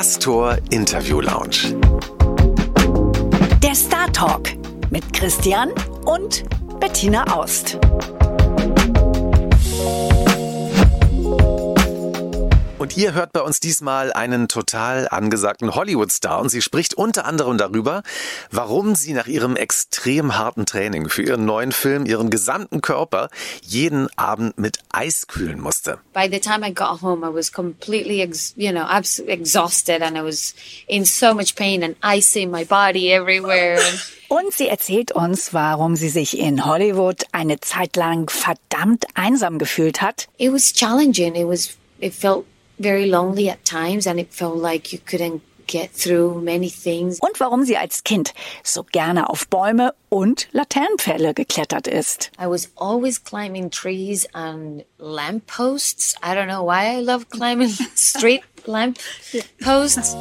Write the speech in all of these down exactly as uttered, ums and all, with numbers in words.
Astor Interview Lounge. Der Star Talk mit Christian und Bettina Aust. Und ihr hört bei uns diesmal einen total angesagten Hollywood-Star und sie spricht unter anderem darüber, warum sie nach ihrem extrem harten Training für ihren neuen Film ihren gesamten Körper jeden Abend mit Eis kühlen musste. By the time I got home, I was completely, ex- you know, absolutely exhausted and I was in so much pain and ice in my body everywhere. Und sie erzählt uns, warum sie sich in Hollywood eine Zeit lang verdammt einsam gefühlt hat. It was challenging. It was, it felt very lonely at times and it felt like you couldn't get through many things. Und warum sie als Kind so gerne auf Bäume und Laternenpfähle geklettert ist. I was always climbing trees and lampposts. I don't know why I love climbing street lampposts.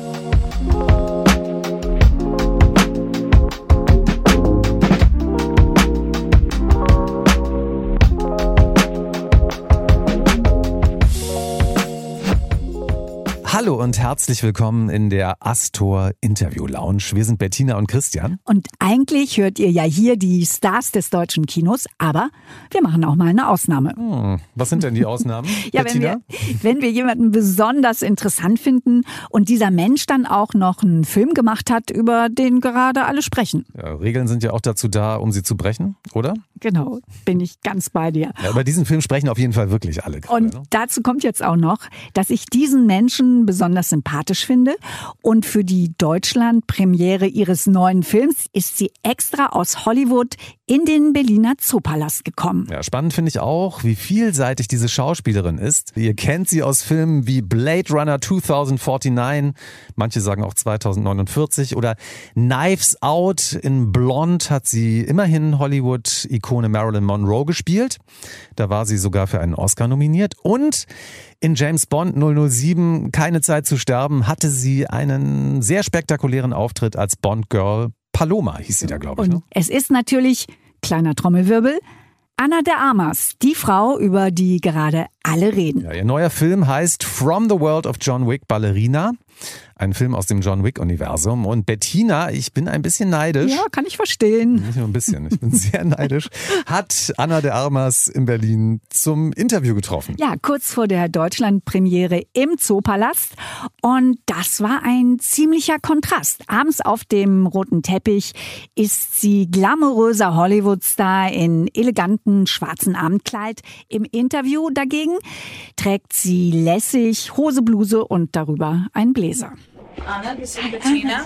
Hallo und herzlich willkommen in der Astor Interview Lounge. Wir sind Bettina und Christian. Und eigentlich hört ihr ja hier die Stars des deutschen Kinos, aber wir machen auch mal eine Ausnahme. Hm, was sind denn die Ausnahmen, ja, Bettina? Wenn wir, wenn wir jemanden besonders interessant finden und dieser Mensch dann auch noch einen Film gemacht hat, über den gerade alle sprechen. Ja, Regeln sind ja auch dazu da, um sie zu brechen, oder? Genau, bin ich ganz bei dir. Ja, über diesen Film sprechen auf jeden Fall wirklich alle gerade. Und ne? dazu kommt jetzt auch noch, dass ich diesen Menschen besonders sympathisch finde. Und für die Deutschland-Premiere ihres neuen Films ist sie extra aus Hollywood in den Berliner Zoopalast gekommen. Ja, spannend finde ich auch, wie vielseitig diese Schauspielerin ist. Ihr kennt sie aus Filmen wie Blade Runner zweitausendneunundvierzig, manche sagen auch zweitausendneunundvierzig, oder Knives Out. In Blonde hat sie immerhin Hollywood-Ikone Marilyn Monroe gespielt. Da war sie sogar für einen Oscar nominiert. Und in James Bond null null sieben, Keine Zeit zu sterben, hatte sie einen sehr spektakulären Auftritt als Bond-Girl. Paloma hieß sie da, glaube ich. Und ne? es ist natürlich, kleiner Trommelwirbel, Ana de Armas, die Frau, über die gerade alle reden. Ja, ihr neuer Film heißt From the World of John Wick Ballerina. Ein Film aus dem John Wick-Universum. Und Bettina, ich bin ein bisschen neidisch. Ja, kann ich verstehen. Nicht nur ein bisschen, ich bin sehr neidisch. Hat Ana de Armas in Berlin zum Interview getroffen. Ja, kurz vor der Deutschland-Premiere im Zoopalast. Und das war ein ziemlicher Kontrast. Abends auf dem roten Teppich ist sie glamouröser Hollywood-Star in eleganten schwarzen Abendkleid. Im Interview dagegen trägt sie lässig Hose, Bluse und darüber einen Bläser. Anna, this is Bettina.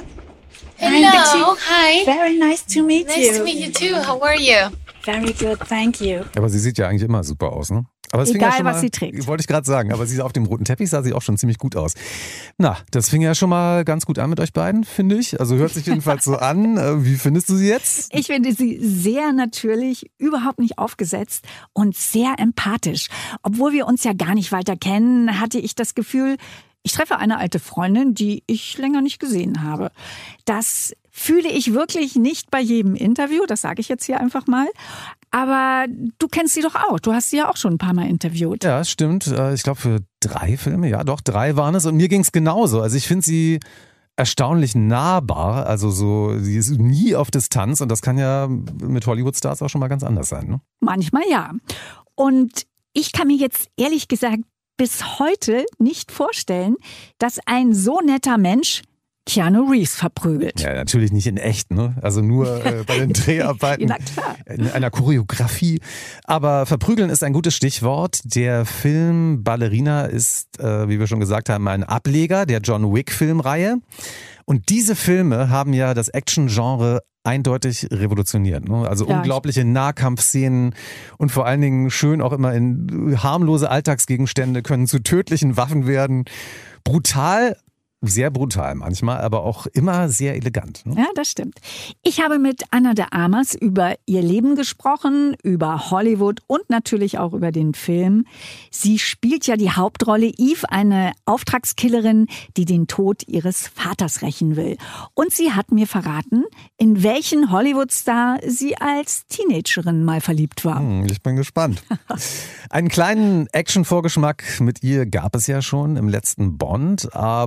Hello, hi. Very nice to meet Nice you. to meet you too. How are you? Very good, thank you. Aber sie sieht ja eigentlich immer super aus, ne? Aber es fing Egal, ja schon was mal, sie trägt. Wollte ich gerade sagen, aber sie auf dem roten Teppich sah sie auch schon ziemlich gut aus. Na, das fing ja schon mal ganz gut an mit euch beiden, finde ich. Also hört sich jedenfalls so an. Wie findest du sie jetzt? Ich finde sie sehr natürlich, überhaupt nicht aufgesetzt und sehr empathisch. Obwohl wir uns ja gar nicht weiter kennen, hatte ich das Gefühl, ich treffe eine alte Freundin, die ich länger nicht gesehen habe. Das fühle ich wirklich nicht bei jedem Interview, das sage ich jetzt hier einfach mal. Aber du kennst sie doch auch, du hast sie ja auch schon ein paar Mal interviewt. Ja, stimmt. Ich glaube für drei Filme, ja doch, drei waren es. Und mir ging es genauso. Also ich finde sie erstaunlich nahbar. Also so, sie ist nie auf Distanz. Und das kann ja mit Hollywood-Stars auch schon mal ganz anders sein, ne? Manchmal ja. Und ich kann mir jetzt ehrlich gesagt bis heute nicht vorstellen, dass ein so netter Mensch Keanu Reeves verprügelt. Ja, natürlich nicht in echt, ne? Also nur äh, bei den Dreharbeiten. Na klar. In einer Choreografie. Aber verprügeln ist ein gutes Stichwort. Der Film Ballerina ist, äh, wie wir schon gesagt haben, ein Ableger der John Wick-Filmreihe. Und diese Filme haben ja das Action-Genre eindeutig revolutioniert. Ne? Also ja, unglaubliche Nahkampfszenen und vor allen Dingen schön auch immer in harmlose Alltagsgegenstände können zu tödlichen Waffen werden. Brutal, sehr brutal manchmal, aber auch immer sehr elegant. Ne? Ja, das stimmt. Ich habe mit Ana de Armas über ihr Leben gesprochen, über Hollywood und natürlich auch über den Film. Sie spielt ja die Hauptrolle Eve, eine Auftragskillerin, die den Tod ihres Vaters rächen will. Und sie hat mir verraten, in welchen Hollywood-Star sie als Teenagerin mal verliebt war. Hm, ich bin gespannt. Einen kleinen Action-Vorgeschmack mit ihr gab es ja schon im letzten Bond, aber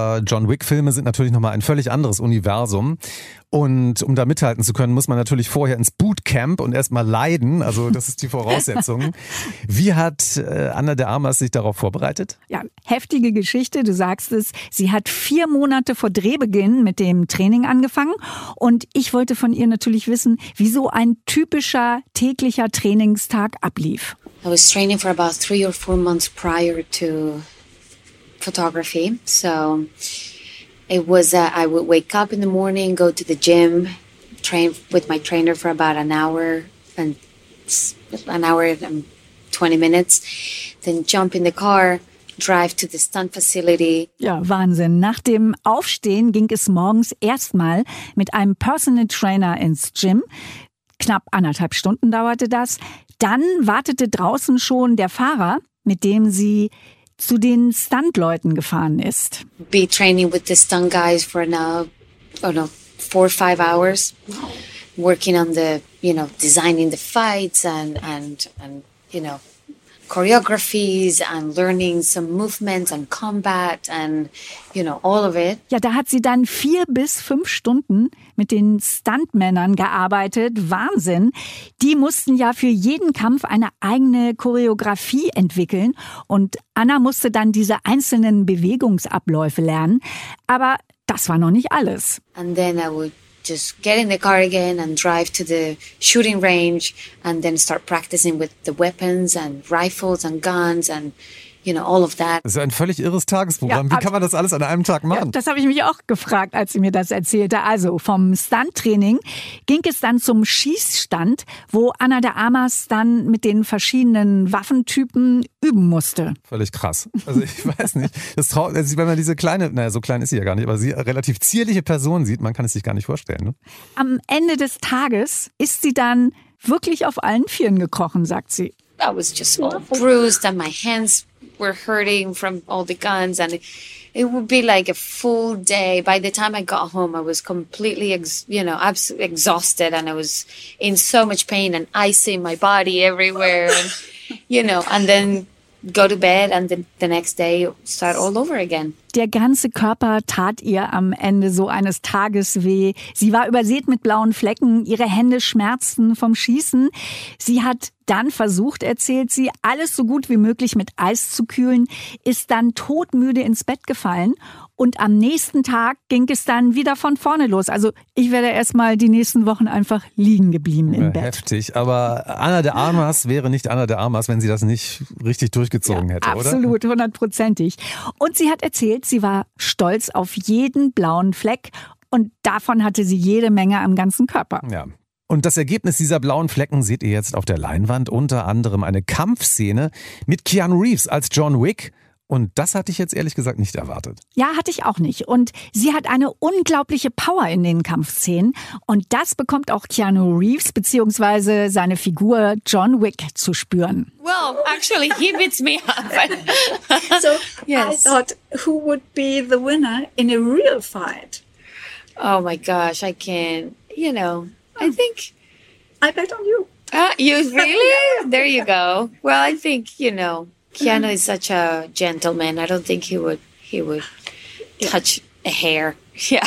aber John Wick-Filme sind natürlich nochmal ein völlig anderes Universum. Und um da mithalten zu können, muss man natürlich vorher ins Bootcamp und erstmal leiden. Also das ist die Voraussetzung. Wie hat äh, Ana de Armas sich darauf vorbereitet? Ja, heftige Geschichte, du sagst es. Sie hat vier Monate vor Drehbeginn mit dem Training angefangen. Und ich wollte von ihr natürlich wissen, wie so ein typischer täglicher Trainingstag ablief. I was training for about three or four months prior to photography. So it was, uh, I would wake up in the morning, go to the gym, train with my trainer for about an hour and an hour and twenty minutes, then jump in the car, drive to the stunt facility. Ja, Wahnsinn. Nach dem Aufstehen ging es morgens erstmal mit einem Personal Trainer ins Gym. Knapp anderthalb Stunden dauerte das. Dann wartete draußen schon der Fahrer, mit dem sie zu den Stuntleuten gefahren ist. Be training with the stunt guys for now, oh no, four or five hours, working on the, you know, designing the fights and and and you know, choreographies and learning some movements and combat and, you know, all of it. Ja, da hat sie dann vier bis fünf Stunden mit den Stuntmännern gearbeitet. Wahnsinn. Die mussten ja für jeden Kampf eine eigene Choreografie entwickeln. Und Anna musste dann diese einzelnen Bewegungsabläufe lernen. Aber das war noch nicht alles. And then I would just get in the car again and drive to the shooting range and then start practicing with the weapons and rifles and guns and, you know, all of that. Das ist ein völlig irres Tagesprogramm. Ja, Wie kann man das alles an einem Tag machen? Ja, das habe ich mich auch gefragt, als sie mir das erzählte. Also vom Stunttraining ging es dann zum Schießstand, wo Ana de Armas dann mit den verschiedenen Waffentypen üben musste. Völlig krass. Also ich weiß nicht. Das trau- also wenn man diese kleine, naja, so klein ist sie ja gar nicht, aber sie relativ zierliche Person sieht, man kann es sich gar nicht vorstellen. Ne? Am Ende des Tages ist sie dann wirklich auf allen Vieren gekrochen, sagt sie. I was just all bruised and my hands were hurting from all the guns and it, it would be like a full day. By the time I got home, I was completely, ex- you know, absolutely exhausted and I was in so much pain and ice in my body everywhere and, you know, and then go to bed and then the next day start all over again. Der ganze Körper tat ihr am Ende so eines Tages weh. Sie war übersät mit blauen Flecken, ihre Hände schmerzten vom Schießen. Sie hat dann versucht, erzählt sie, alles so gut wie möglich mit Eis zu kühlen, ist dann todmüde ins Bett gefallen und am nächsten Tag ging es dann wieder von vorne los. Also ich wäre erstmal die nächsten Wochen einfach liegen geblieben im Ja, Bett. heftig, aber Ana de Armas wäre nicht Ana de Armas, wenn sie das nicht richtig durchgezogen Ja, hätte, oder? absolut, hundertprozentig. Und sie hat erzählt, sie war stolz auf jeden blauen Fleck und davon hatte sie jede Menge am ganzen Körper. Ja. Und das Ergebnis dieser blauen Flecken seht ihr jetzt auf der Leinwand, unter anderem eine Kampfszene mit Keanu Reeves als John Wick. Und das hatte ich jetzt ehrlich gesagt nicht erwartet. Ja, hatte ich auch nicht. Und sie hat eine unglaubliche Power in den Kampfszenen. Und das bekommt auch Keanu Reeves bzw. seine Figur John Wick zu spüren. Well, actually, he beats me up. So Yes. I thought, who would be the winner in a real fight? Oh my gosh, I can't, you know, I think, I bet on you. uh, you really? There you go. Well, I think, you know, Keanu is such a gentleman. I don't think he would, he would touch a hair. Yeah.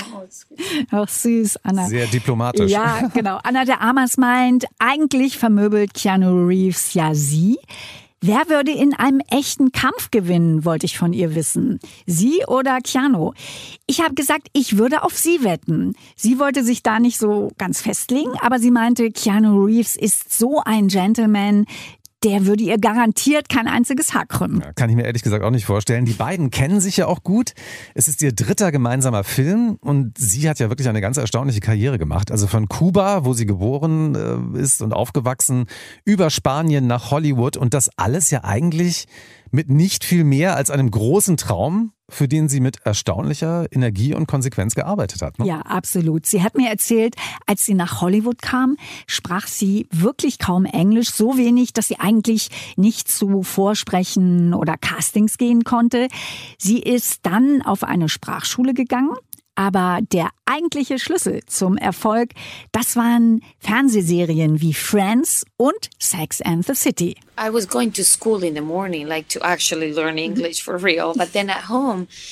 Ach süß, Anna. Sehr diplomatisch. Ja, genau. Ana de Armas meint, eigentlich vermöbelt Keanu Reeves ja sie. Wer würde in einem echten Kampf gewinnen, wollte ich von ihr wissen. Sie oder Keanu? Ich habe gesagt, ich würde auf sie wetten. Sie wollte sich da nicht so ganz festlegen, aber sie meinte, Keanu Reeves ist so ein Gentleman, der würde ihr garantiert kein einziges Haar krümmen. Ja, kann ich mir ehrlich gesagt auch nicht vorstellen. Die beiden kennen sich ja auch gut. Es ist ihr dritter gemeinsamer Film und sie hat ja wirklich eine ganz erstaunliche Karriere gemacht. Also von Kuba, wo sie geboren äh, ist und aufgewachsen, über Spanien nach Hollywood und das alles ja eigentlich mit nicht viel mehr als einem großen Traum, für den sie mit erstaunlicher Energie und Konsequenz gearbeitet hat. Ne? Ja, absolut. Sie hat mir erzählt, als sie nach Hollywood kam, sprach sie wirklich kaum Englisch, so wenig, dass sie eigentlich nicht zu Vorsprechen oder Castings gehen konnte. Sie ist dann auf eine Sprachschule gegangen. Aber der eigentliche Schlüssel zum Erfolg, das waren Fernsehserien wie Friends und Sex and the City. I was going to school in the morning, like to actually learn English for real. But then at home,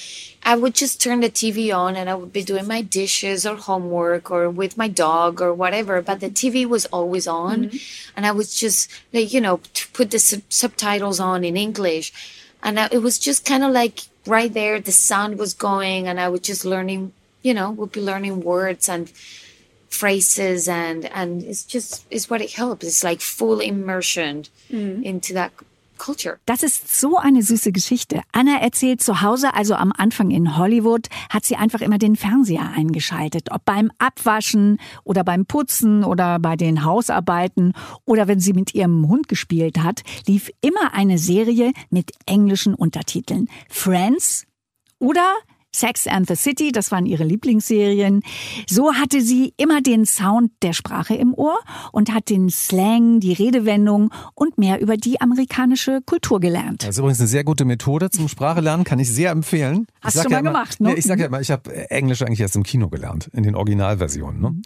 I would just turn the T V on and I would be doing my dishes or homework or with my dog or whatever. But the T V was always on. Mm-hmm. And I was just, like, you know, to put the sub- subtitles on in English. And I, it was just kind of like right there, the sound was going and I was just learning, you know, would be learning words and phrases. And, and it's just, it's what it helps. It's like full immersion mm-hmm. into that culture. Das ist so eine süße Geschichte. Anna erzählt, zu Hause, also am Anfang in Hollywood, hat sie einfach immer den Fernseher eingeschaltet. Ob beim Abwaschen oder beim Putzen oder bei den Hausarbeiten oder wenn sie mit ihrem Hund gespielt hat, lief immer eine Serie mit englischen Untertiteln. Friends oder Sex and the City, das waren ihre Lieblingsserien. So hatte sie immer den Sound der Sprache im Ohr und hat den Slang, die Redewendung und mehr über die amerikanische Kultur gelernt. Das ist übrigens eine sehr gute Methode zum Sprache lernen, kann ich sehr empfehlen. Hast du schon mal ja immer, gemacht, ne? Nee, ich sag ja immer, ich habe Englisch eigentlich erst im Kino gelernt, in den Originalversionen, ne?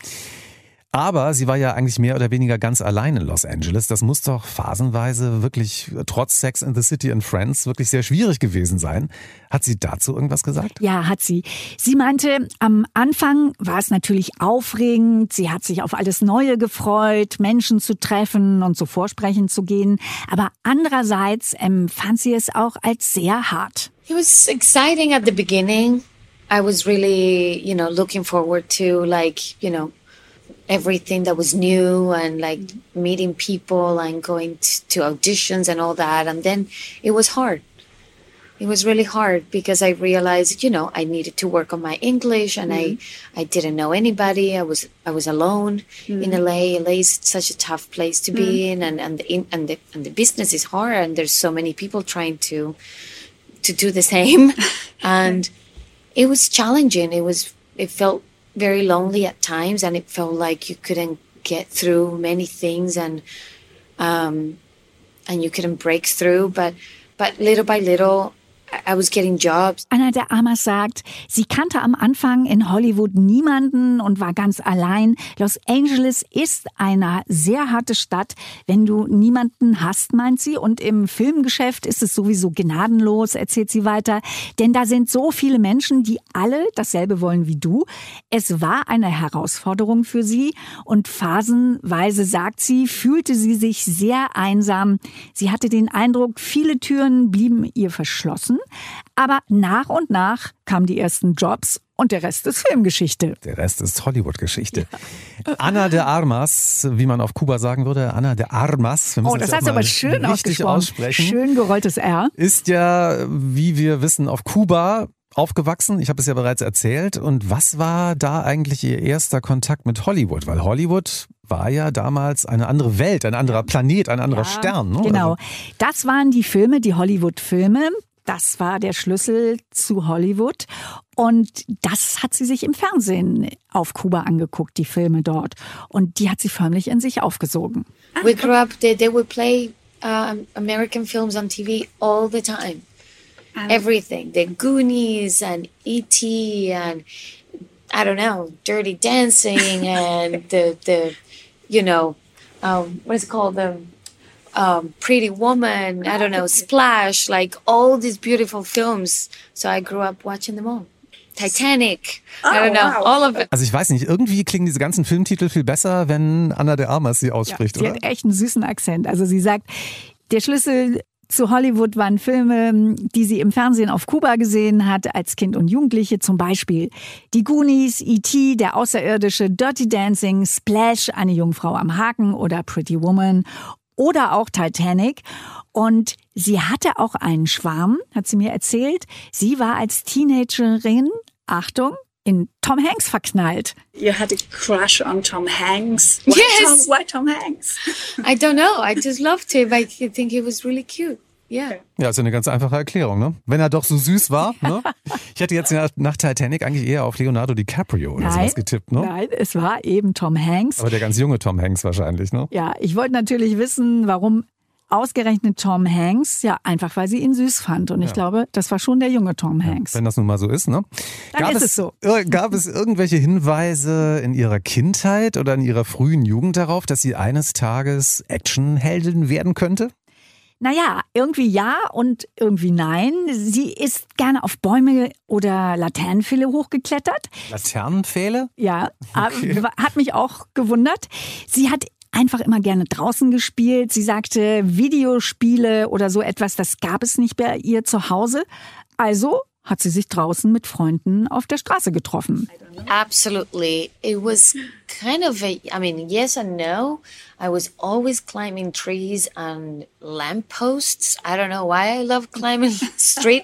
Aber sie war ja eigentlich mehr oder weniger ganz allein in Los Angeles. Das muss doch phasenweise wirklich, trotz Sex and the City and Friends, wirklich sehr schwierig gewesen sein. Hat sie dazu irgendwas gesagt? Ja, hat sie. Sie meinte, am Anfang war es natürlich aufregend. Sie hat sich auf alles Neue gefreut, Menschen zu treffen und zu Vorsprechen zu gehen. Aber andererseits empfand sie es auch als sehr hart. It was exciting at the beginning. I was really, you know, looking forward to, like, you know, everything that was new and like meeting people and going t- to auditions and all that. And then it was hard. It was really hard because I realized, you know, I needed to work on my English and mm-hmm. I, I didn't know anybody. I was, I was alone mm-hmm. in L A. L A is such a tough place to mm-hmm. be in and, and the, and the, and the business is hard and there's so many people trying to, to do the same. And it was challenging. It was, it felt very lonely at times and it felt like you couldn't get through many things and um and you couldn't break through but but little by little I was getting jobs. Anna de Armas sagt, sie kannte am Anfang in Hollywood niemanden und war ganz allein. Los Angeles ist eine sehr harte Stadt, wenn du niemanden hast, meint sie. Und im Filmgeschäft ist es sowieso gnadenlos, erzählt sie weiter. Denn da sind so viele Menschen, die alle dasselbe wollen wie du. Es war eine Herausforderung für sie. Und phasenweise, sagt sie, fühlte sie sich sehr einsam. Sie hatte den Eindruck, viele Türen blieben ihr verschlossen. Aber nach und nach kamen die ersten Jobs und der Rest ist Filmgeschichte. Der Rest ist Hollywood-Geschichte. Ja. Anna de Armas, wie man auf Kuba sagen würde, Anna de Armas. Wir müssen oh, das hast du aber schön richtig aussprechen. Schön gerolltes R. Ist ja, wie wir wissen, auf Kuba aufgewachsen. Ich habe es ja bereits erzählt. Und was war da eigentlich ihr erster Kontakt mit Hollywood? Weil Hollywood war ja damals eine andere Welt, ein anderer Planet, ein anderer ja, Stern. Ne? Genau. Also, das waren die Filme, die Hollywood-Filme. Das war der Schlüssel zu Hollywood und das hat sie sich im Fernsehen auf Kuba angeguckt, die Filme dort. Und die hat sie förmlich in sich aufgesogen. We grew up, they, they would play uh, American films on T V all the time. Um, Everything, the Goonies and E T and I don't know, Dirty Dancing and the, the you know, um, what is it called, the... Um, Pretty Woman, I don't know, Splash, like all these beautiful films. So I grew up watching them all. Titanic, oh, I don't know, wow. all of it. Also ich weiß nicht, irgendwie klingen diese ganzen Filmtitel viel besser, wenn Anna de Armas sie ausspricht, ja, sie oder? Sie hat echt einen süßen Akzent. Also sie sagt, der Schlüssel zu Hollywood waren Filme, die sie im Fernsehen auf Kuba gesehen hat, als Kind und Jugendliche, zum Beispiel die Goonies, E T, der Außerirdische, Dirty Dancing, Splash, eine Jungfrau am Haken oder Pretty Woman. Oder auch Titanic. Und sie hatte auch einen Schwarm, hat sie mir erzählt. Sie war als Teenagerin, Achtung, in Tom Hanks verknallt. You had a crush on Tom Hanks? Why Yes! Tom, why Tom Hanks? I don't know. I just loved him. I think he was really cute. Yeah. Ja, ist ja eine ganz einfache Erklärung, ne? Wenn er doch so süß war, ne? Ich hätte jetzt nach Titanic eigentlich eher auf Leonardo DiCaprio oder nein, sowas getippt, ne? Nein, es war eben Tom Hanks. Aber der ganz junge Tom Hanks wahrscheinlich, ne? Ja, ich wollte natürlich wissen, warum ausgerechnet Tom Hanks, ja, einfach weil sie ihn süß fand. Und ich ja. glaube, das war schon der junge Tom Hanks. Ja, wenn das nun mal so ist, ne? Dann gab ist es, es so. Gab es irgendwelche Hinweise in ihrer Kindheit oder in ihrer frühen Jugend darauf, dass sie eines Tages Actionheldin werden könnte? Naja, irgendwie ja und irgendwie nein. Sie ist gerne auf Bäume oder Laternenpfähle hochgeklettert. Laternenpfähle? Ja, Okay. hat mich auch gewundert. Sie hat einfach immer gerne draußen gespielt. Sie sagte, Videospiele oder so etwas, das gab es nicht bei ihr zu Hause. Also hat sie sich draußen mit Freunden auf der Straße getroffen. Absolutely. It was kind of a, I mean, yes and no. I was always climbing trees and lampposts. I don't know why I love climbing street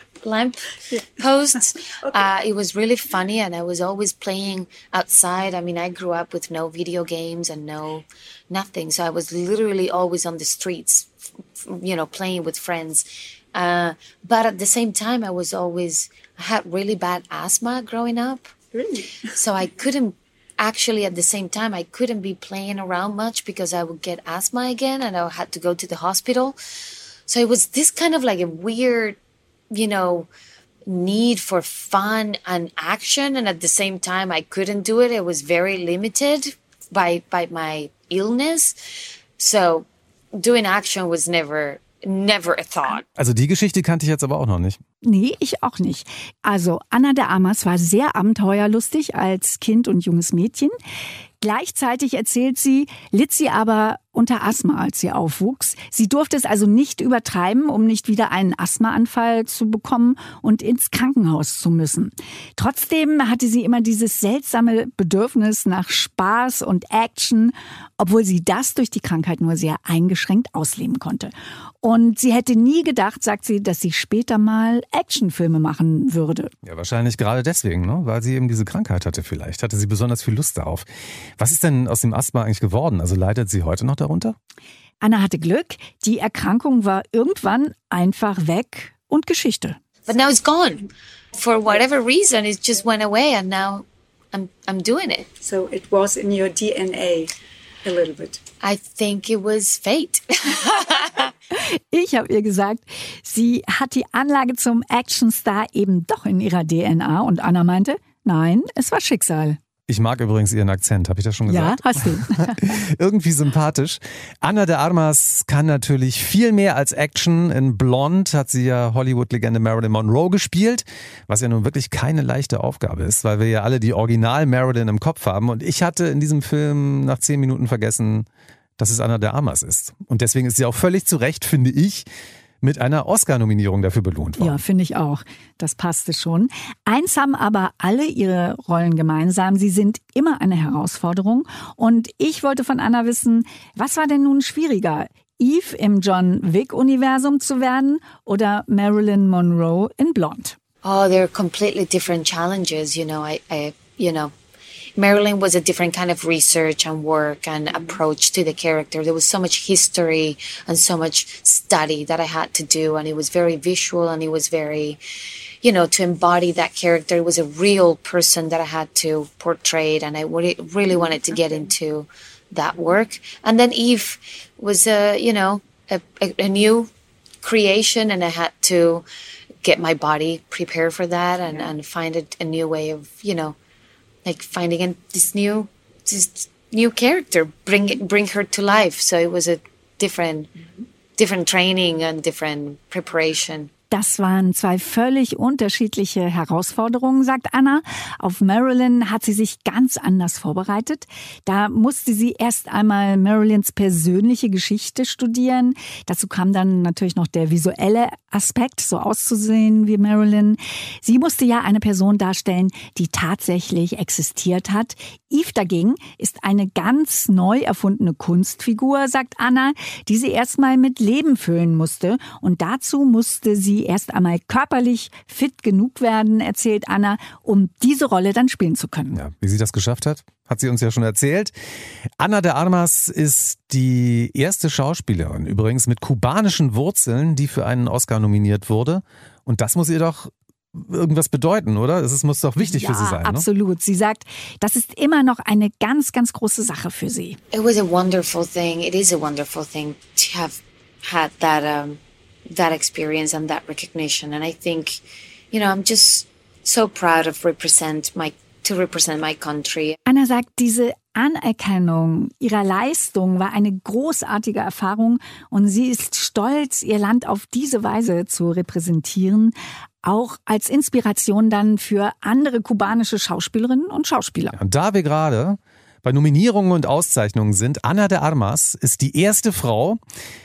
lampposts. Uh, it was really funny, and I was always playing outside. I mean, I grew up with no video games and no nothing. So I was literally always on the streets, you know, playing with friends. Uh, but at the same time, I was always, I had really bad asthma growing up. Really? So I couldn't, actually at the same time, I couldn't be playing around much because I would get asthma again and I had to go to the hospital. So it was this kind of like a weird, you know, need for fun and action. And at the same time, I couldn't do it. It was very limited by, by my illness. So doing action was never Never a thought. Also die Geschichte kannte ich jetzt aber auch noch nicht. Nee, ich auch nicht. Also Ana de Armas war sehr abenteuerlustig als Kind und junges Mädchen. Gleichzeitig erzählt sie, litt sie aber unter Asthma, als sie aufwuchs. Sie durfte es also nicht übertreiben, um nicht wieder einen Asthmaanfall zu bekommen und ins Krankenhaus zu müssen. Trotzdem hatte sie immer dieses seltsame Bedürfnis nach Spaß und Action, obwohl sie das durch die Krankheit nur sehr eingeschränkt ausleben konnte. Und sie hätte nie gedacht, sagt sie, dass sie später mal Actionfilme machen würde. Ja, wahrscheinlich gerade deswegen, ne? Weil sie eben diese Krankheit hatte vielleicht. Hatte sie besonders viel Lust darauf. Was ist denn aus dem Asthma eigentlich geworden? Also leidet sie heute noch darunter? Anna hatte Glück. Die Erkrankung war irgendwann einfach weg und Geschichte. But now it's gone. For whatever reason, it just went away and now I'm, I'm doing it. So it was in your D N A a little bit. I think it was fate. Ich habe ihr gesagt, sie hat die Anlage zum Actionstar eben doch in ihrer D N A. Und Anna meinte, nein, es war Schicksal. Ich mag übrigens ihren Akzent, habe ich das schon gesagt? Ja, hast du. Irgendwie sympathisch. Ana de Armas kann natürlich viel mehr als Action. In Blonde hat sie ja Hollywood-Legende Marilyn Monroe gespielt, was ja nun wirklich keine leichte Aufgabe ist, weil wir ja alle die Original Marilyn im Kopf haben. Und ich hatte in diesem Film nach zehn Minuten vergessen, dass es Ana de Armas ist. Und deswegen ist sie auch völlig zu Recht, finde ich, mit einer Oscar-Nominierung dafür belohnt worden. Ja, finde ich auch. Das passte schon. Eins haben aber alle ihre Rollen gemeinsam. Sie sind immer eine Herausforderung. Und ich wollte von Anna wissen, was war denn nun schwieriger? Eve im John Wick-Universum zu werden oder Marilyn Monroe in Blonde? Oh, they're completely different challenges. You know, I, I you know, Marilyn was a different kind of research and work and approach to the character. There was so much history and so much study that I had to do, and it was very visual and it was very, you know, to embody that character. It was a real person that I had to portray, and I really wanted to get into that work. And then Eve was a, you know, a, a, a new creation, and I had to get my body prepared for that and, and find a, a new way of, you know, like finding a, this new, this new character, bring it, bring her to life. So it was a different, different training and different preparation. Das waren zwei völlig unterschiedliche Herausforderungen, sagt Anna. Auf Marilyn hat sie sich ganz anders vorbereitet. Da musste sie erst einmal Marilyns persönliche Geschichte studieren. Dazu kam dann natürlich noch der visuelle Aspekt, so auszusehen wie Marilyn. Sie musste ja eine Person darstellen, die tatsächlich existiert hat. Eve dagegen ist eine ganz neu erfundene Kunstfigur, sagt Anna, die sie erstmal mit Leben füllen musste. Und dazu musste sie erst einmal körperlich fit genug werden, erzählt Anna, um diese Rolle dann spielen zu können. Ja, wie sie das geschafft hat, hat sie uns ja schon erzählt. Ana de Armas ist die erste Schauspielerin, übrigens mit kubanischen Wurzeln, die für einen Oscar nominiert wurde. Und das muss ihr doch irgendwas bedeuten, oder? Es muss doch wichtig ja, für sie sein. Absolut. Ne? Sie sagt, das ist immer noch eine ganz, ganz große Sache für sie. It was a wonderful thing. It is a wonderful thing to have had that um, that experience and that recognition. And I think, you know, I'm just so proud of represent my to represent my country. Anna sagt, diese Anerkennung ihrer Leistung war eine großartige Erfahrung und sie ist stolz, ihr Land auf diese Weise zu repräsentieren, auch als Inspiration dann für andere kubanische Schauspielerinnen und Schauspieler. Und da wir gerade bei Nominierungen und Auszeichnungen sind, Ana de Armas ist die erste Frau,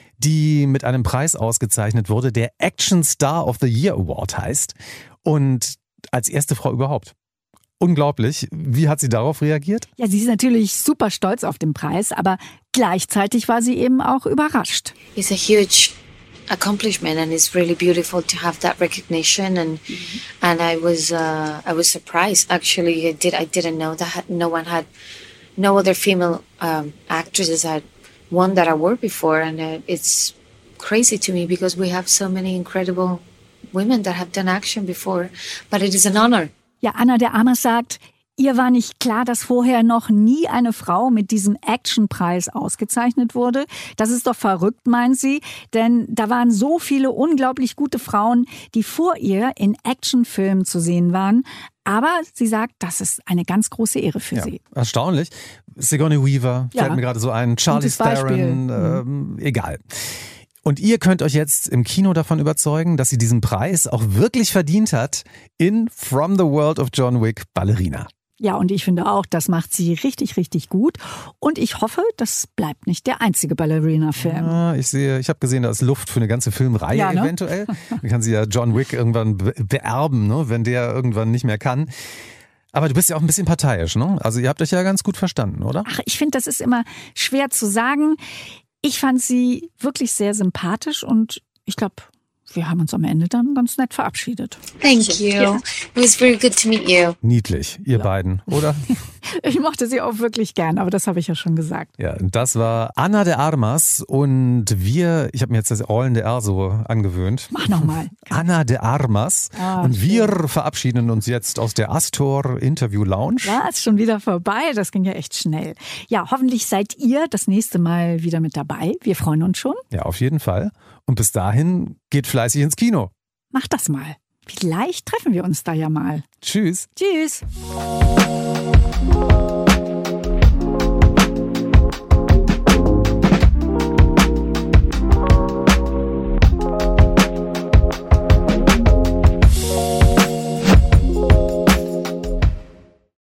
die mit einem Preis ausgezeichnet wurde, der Action Star of the Year Award heißt. Und als erste Frau überhaupt. Unglaublich. Wie hat sie darauf reagiert? Ja, sie ist natürlich super stolz auf den Preis, aber gleichzeitig war sie eben auch überrascht. It's a huge accomplishment, and it's really beautiful to have that recognition. And mm-hmm. and I was uh, I was surprised actually. I did I didn't know that no one had, no other female um, actresses had won that award before, and uh, it's crazy to me because we have so many incredible women that have done action before, but it is an honor. Ja, Ana de Armas sagt, ihr war nicht klar, dass vorher noch nie eine Frau mit diesem Actionpreis ausgezeichnet wurde. Das ist doch verrückt, meint sie, denn da waren so viele unglaublich gute Frauen, die vor ihr in Actionfilmen zu sehen waren. Aber sie sagt, das ist eine ganz große Ehre für ja, sie. Erstaunlich. Sigourney Weaver, ja, fällt mir gerade so ein, Charlize Theron, ähm, egal. Und ihr könnt euch jetzt im Kino davon überzeugen, dass sie diesen Preis auch wirklich verdient hat in From the World of John Wick, Ballerina. Ja, und ich finde auch, das macht sie richtig, richtig gut. Und ich hoffe, das bleibt nicht der einzige Ballerina-Film. Ja, ich sehe, ich habe gesehen, da ist Luft für eine ganze Filmreihe ja, ne? eventuell. Dann kann sie ja John Wick irgendwann be- beerben, ne? Wenn der irgendwann nicht mehr kann. Aber du bist ja auch ein bisschen parteiisch, ne? Also ihr habt euch ja ganz gut verstanden, oder? Ach, ich finde, das ist immer schwer zu sagen. Ich fand sie wirklich sehr sympathisch und ich glaube, wir haben uns am Ende dann ganz nett verabschiedet. Thank you. Yeah. It was very good to meet you. Niedlich, ihr ja. beiden, oder? Ich mochte sie auch wirklich gern, aber das habe ich ja schon gesagt. Ja, das war Ana de Armas und wir, ich habe mir jetzt das rollende R so angewöhnt. Mach nochmal. Ana de Armas ah, und wir schön. verabschieden uns jetzt aus der Astor Interview Lounge. Ja, ist schon wieder vorbei, das ging ja echt schnell. Ja, hoffentlich seid ihr das nächste Mal wieder mit dabei. Wir freuen uns schon. Ja, auf jeden Fall. Und bis dahin geht fleißig ins Kino. Macht das mal. Vielleicht treffen wir uns da ja mal. Tschüss. Tschüss.